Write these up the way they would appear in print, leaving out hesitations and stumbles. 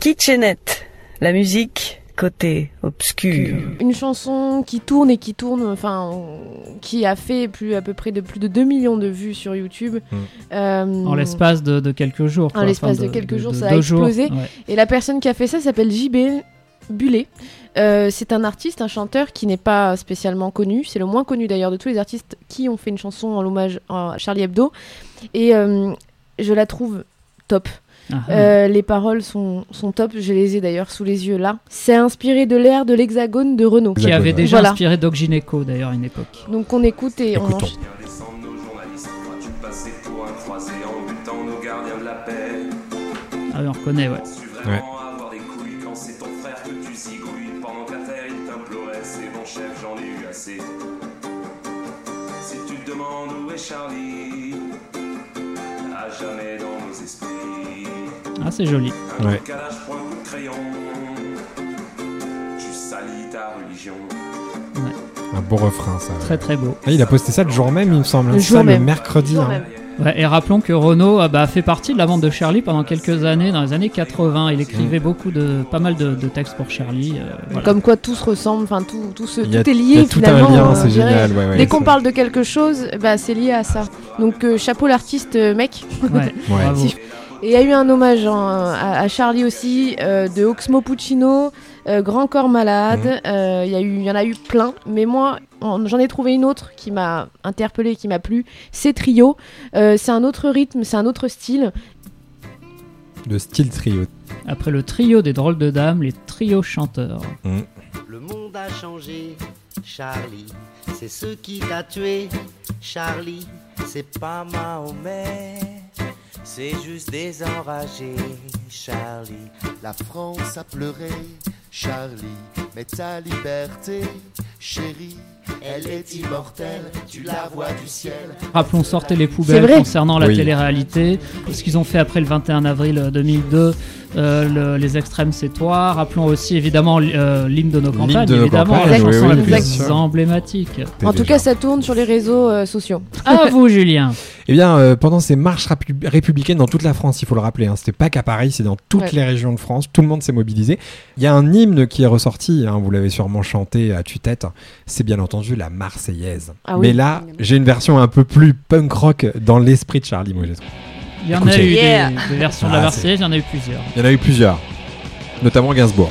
Kitchenette, la musique côté obscur. Une chanson qui tourne, enfin, qui a fait à peu près plus de 2 millions de vues sur YouTube. En l'espace de quelques jours. En l'espace de quelques jours, ça a explosé. Ouais. Et la personne qui a fait ça s'appelle JB Bullet. C'est un artiste, un chanteur qui n'est pas spécialement connu. C'est le moins connu d'ailleurs de tous les artistes qui ont fait une chanson en hommage à Charlie Hebdo. Et je la trouve top. Les paroles sont top, je les ai d'ailleurs sous les yeux là. C'est inspiré de l'ère de l'Hexagone de Renaud. Qui avait déjà inspiré Doc Gynéco d'ailleurs à une époque. Donc on écoute et on enchaîne. Ah oui, on reconnaît, ouais. Si tu te demandes où est Charlie, à jamais dans nos esprits. Ah, c'est joli. Un calage pour un coup de crayon, tu salis ta religion. Ouais. Un beau refrain, ça. Très très beau. Ah, il a posté ça le jour même, il me semble. Le mercredi. Ouais, et rappelons que Renaud a fait partie de la bande de Charlie pendant quelques années, dans les années 80. Il écrivait pas mal de textes pour Charlie. Voilà. Comme quoi tout se ressemble, enfin tout est lié il y a finalement. Tout un lien, c'est génial. Ouais, dès qu'on parle de quelque chose, c'est lié à ça. Donc chapeau l'artiste, mec. Ouais. Bravo. Et il y a eu un hommage à Charlie aussi, de Oxmo Puccino, Grand Corps Malade, il y en a eu plein, mais moi j'en ai trouvé une autre qui m'a interpellée, qui m'a plu, c'est Trio, c'est un autre rythme, c'est un autre style. Le style trio. Après le trio des drôles de dames, les trios chanteurs. Le monde a changé, Charlie, c'est ce qui t'a tué, Charlie, c'est pas Mahomet. C'est juste des enragés, Charlie. La France a pleuré, Charlie. Mais ta liberté, chérie, elle est immortelle. Tu la vois du ciel. Rappelons, sortez les poubelles concernant la télé-réalité. Ce qu'ils ont fait après le 21 avril 2002. Les extrêmes, c'est toi. Rappelons aussi évidemment l'hymne de nos campagnes, évidemment, la chanson la plus emblématique. En tout cas, ça tourne sur les réseaux sociaux. À vous, Julien. Eh bien, pendant ces marches républicaines dans toute la France, il faut le rappeler, c'était pas qu'à Paris, c'est dans toutes les régions de France, tout le monde s'est mobilisé. Il y a un hymne qui est ressorti, vous l'avez sûrement chanté à tue-tête, c'est bien entendu la Marseillaise. Mais là, j'ai une version un peu plus punk rock dans l'esprit de Charlie, moi j'ai trouvé. Il y en a eu des versions de la Marseillaise, il y en a eu plusieurs. Il y en a eu plusieurs, notamment Gainsbourg.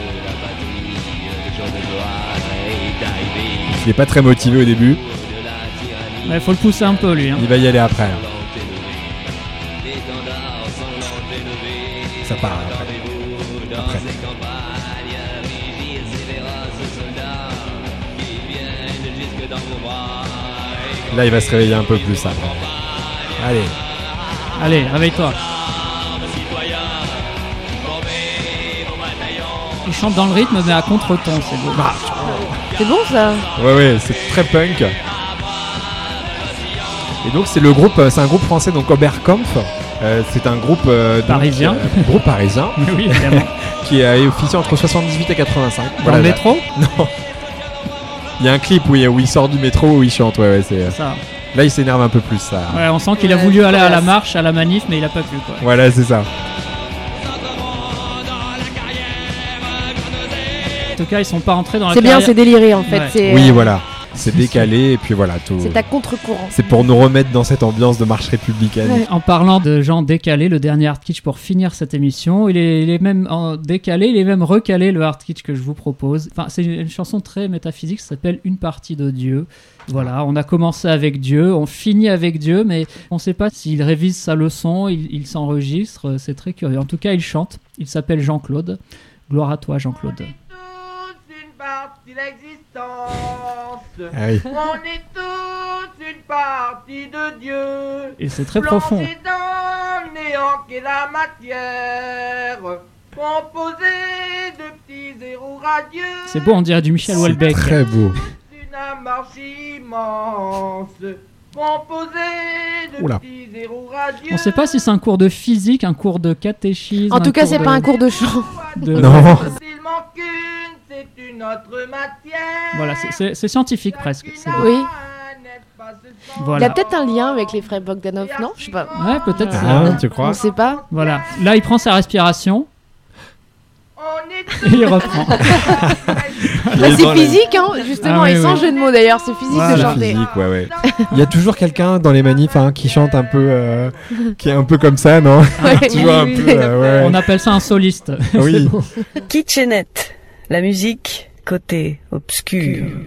Il n'est pas très motivé au début. Il faut le pousser un peu, lui. Il va y aller après. Ça part après. Là, il va se réveiller un peu plus après. Allez, réveille-toi. Il chante dans le rythme, mais à contre-ton, c'est beau. C'est bon, ça. Ouais, c'est très punk. Et donc c'est un groupe français, donc Oberkampf. C'est un groupe parisien. Groupe parisien. Oui, évidemment. Qui a officié entre 78 et 85. Dans le métro ? Non. Il y a un clip où il sort du métro où il chante. Ouais, c'est ça. Là, il s'énerve un peu plus, ça. Ouais, on sent qu'il a voulu aller à la marche, à la manif, mais il a pas pu, quoi. Voilà, c'est ça. En tout cas, ils sont pas rentrés dans la carrière. C'est bien, c'est déliré en fait. Ouais. Oui, voilà. C'est décalé et puis voilà tout. C'est à contre-courant. C'est pour nous remettre dans cette ambiance de marche républicaine. Ouais. En parlant de gens décalés, le dernier Hard Kitsch pour finir cette émission, il est même décalé, il est même recalé le Hard Kitsch que je vous propose. Enfin, c'est une chanson très métaphysique, ça s'appelle Une partie de Dieu. Voilà, on a commencé avec Dieu, on finit avec Dieu, mais on ne sait pas s'il révise sa leçon, il s'enregistre, c'est très curieux. En tout cas, il chante, il s'appelle Jean-Claude. Gloire à toi, Jean-Claude. Partie l'existence. Ah oui. On est tous une partie de Dieu. Et c'est très profond. Plongé dans le néant qu'est la matière, composé de petits zéros radieux. C'est beau, on dirait du Michel Houellebecq. Très beau. Une amarche immense, composé de petits zéros radieux. On ne sait pas si c'est un cours de physique, un cours de catéchisme. En tout cas, c'est pas un cours de chant. Non. C'est une autre matière. Voilà, c'est scientifique presque. C'est beau. Oui. Voilà. Il y a peut-être un lien avec les frères Bogdanov, non ? Je sais pas. Ouais, peut-être. Tu crois ? On sait pas. Voilà. Là, il prend sa respiration. On est Il reprend. Bah, c'est physique, hein, justement, Ah oui, et sans oui. jeu de mots d'ailleurs, c'est physique C'est de chanter. physique, ouais. Il y a toujours quelqu'un dans les manifs qui chante un peu, qui est un peu comme ça, non? Ouais. Toujours un Oui, peu, oui, ouais. On appelle ça un soliste. Oui. C'est beau. Kitchenette, la musique côté obscur.